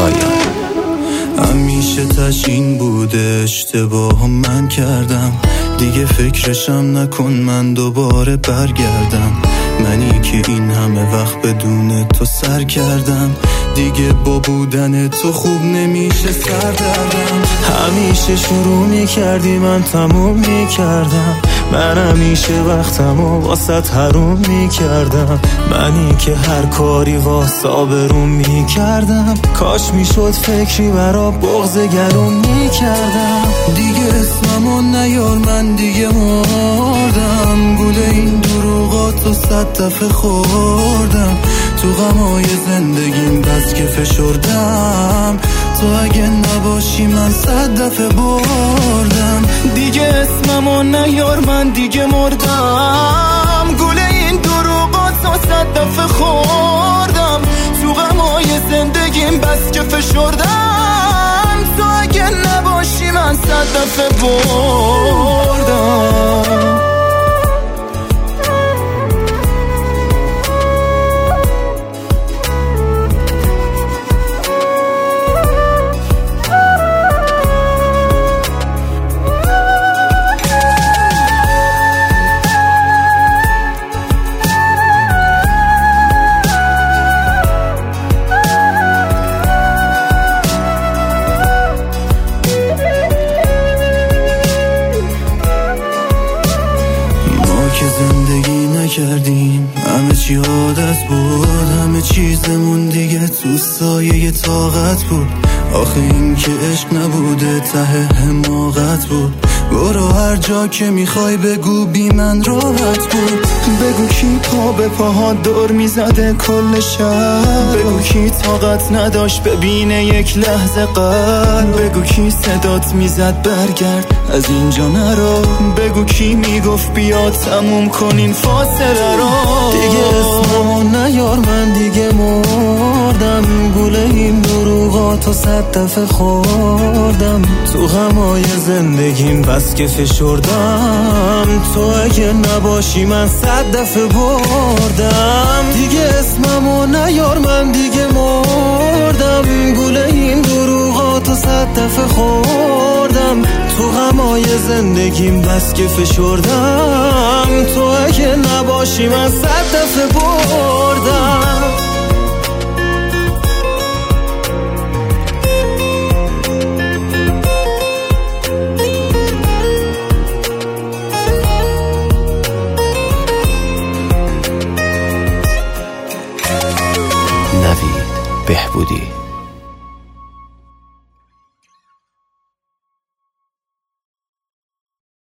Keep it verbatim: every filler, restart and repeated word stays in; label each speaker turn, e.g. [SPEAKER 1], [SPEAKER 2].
[SPEAKER 1] پایان.
[SPEAKER 2] همیشه تشین بوده اشتباه من کردم، دیگه فکرشم نکن من دوباره برگردم. منی که این همه وقت بدون تو سر کردم، دیگه با بودن تو خوب نمیشه سر دردم. همیشه شروع میکردی من تموم میکردم، من همیشه وقتمو واسط حروم میکردم. منی که هر کاری واسه آبروم میکردم، کاش میشد فکری برا بغض گلوم میکردم. دیگه اسممو نیار من دیگه مردم، گوله این دروغاتو صد دفعه خوردم. تو غمای زندگیم بس که فشردم، تو اگه نباشی من صد دفعه بردم. دیگه اسممو نیار من دیگه مردم، گوله این دروغاتو صد دفعه خوردم. تو غمای زندگیم بس که فشردم، تو اگه نباشی من صد دفعه بردم. که زندگی نکردیم، همه چی عادت بود، همه چیزمون دیگه تو سایه طاقت بود. آخه این که عشق نبوده ته حماقت بود. برو هر جا که میخوای بگو بی من راحت بود. بگو کی پا به پاها دور میزده کل شب، بگو کی طاقت نداشت ببینه یک لحظه قلب، بگو کی صدات میزد برگرد از اینجا نرو، بگو کی میگفت بیا تموم کنین فاصله رو. دیگه اسممو نیار من دیگه مردم، گوله این دروغاتو صد دفعه خوردم. تو غمای زندگیم بس که فشردم، تو اگه نباشی من صد دفعه بردم. دیگه اسممو نیار من دیگه مردم، گوله این دروغاتو صد دفعه خوردم. تو غمای زندگیم بس که فشردم، تو اگه نباشی من صد دفعه بردم.
[SPEAKER 1] نوید بهبودی.